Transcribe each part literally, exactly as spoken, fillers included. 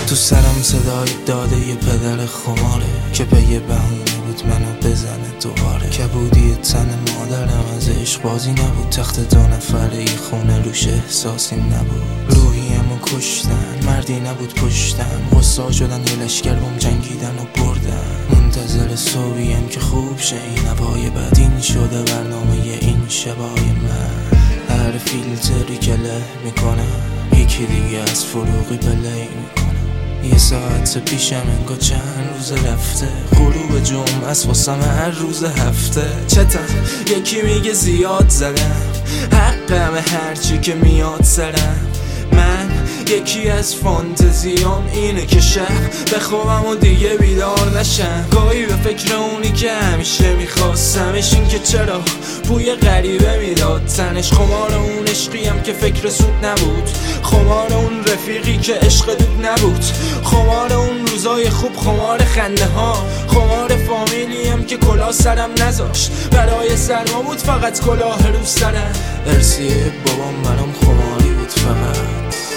تو سرم صدای داده یه پدر خماره که به یه بهونه بود منو بزنه دوباره. کبودی تن مادرم از عشق بازی نبود، تخت دو نفره ای خونه روش احساسی نبود. روحیمو کشتن، مردی نبود پشتم، غصه شدن یه لشگر بم جنگیدن و بردن. منتظر صبحیم که خوب شه این هوای بد، این شده برنامه این شبای من. هر فیلتری که له میکنم یکی دیگه از فروغی پلی میکنم. یه ساعت پیشم انگار چند روز رفته، غروب جمعه است واسم هر روز هفته. چتم یکی میگه زیاد زدم، حقم هرچی که میاد سرم. من یکی از فانتزیام اینه که شب بخوابم و دیگه بیدار نشم. گاهی به فکر اونی که همیشه میخواستمش، این که چرا بوی غریبه میداد تنش. خمار اون عشقیم که فکر سود نبود، خمار اون رفیقی که عشق دود نبود، خمار اون روزای خوب، خمار خنده ها، خمار فامیلیم که کلاه سرم نذاشت. برای سرما بود فقط کلاه رو سرم. ارسی بابام برام خماری بود فقط.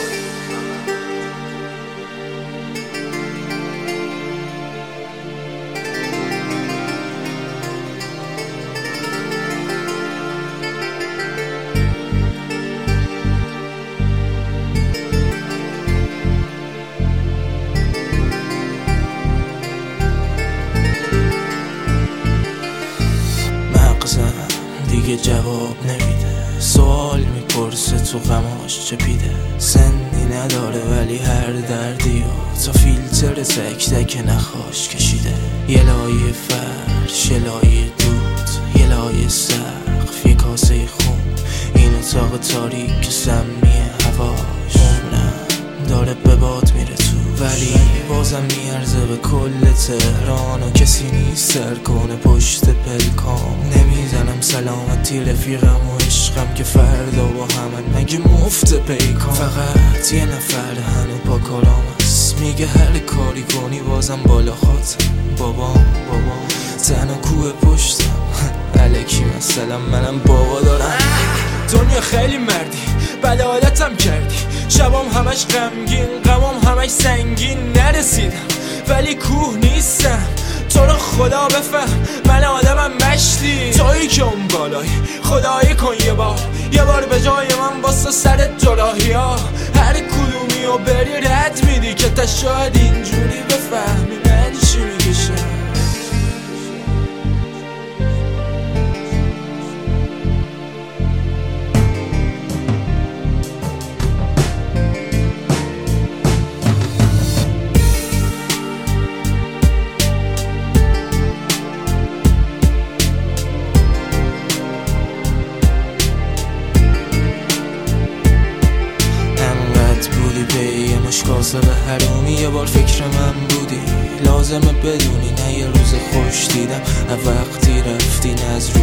دیگه جواب نمیده، سوال میپرسه تو غماش چه پیده. سنی نداره ولی هر دردی و تا فیلتر تک تک نخواش کشیده. یه لایه فرش، یه لایه دود، یه لایه سقف، یه کاسه خون. این اتاق تاریک که سمیه هواش عمرم داره به باد میره تو، ولی بازم میارزه به کل تهران. و کسی نیست سر کنه پشت پلکام. نمیزنم سلامتی رفیقم و عشقم که فردا با همن مگه مفت پیکان. فقط یه نفر هنو پا کارام هست، میگه هر کاری کنی بازم بالا خاطر. بابام بابام تنها کوه پشتم الکی مثلا منم بابا دارم. دنیا خیلی مردی بله عادتم کردی، شبام همش غمگین، غمام همش سنگین. نرسیدم ولی کوه نیستم، تو رو خدا بفهم من آدمم مشتی. تویی که اون بالایی خدایی کن یه بار، یه بار به جای من واسه سر جراحی ها. هر کدومی رو بری رد میدی که تا شاید اینجوری بفهمی من چی میکشم. کاسب حرومی یه بار فکر من بودی، لازمه بدونی نه یه روز خوش دیدم. وقتی رفتی نه از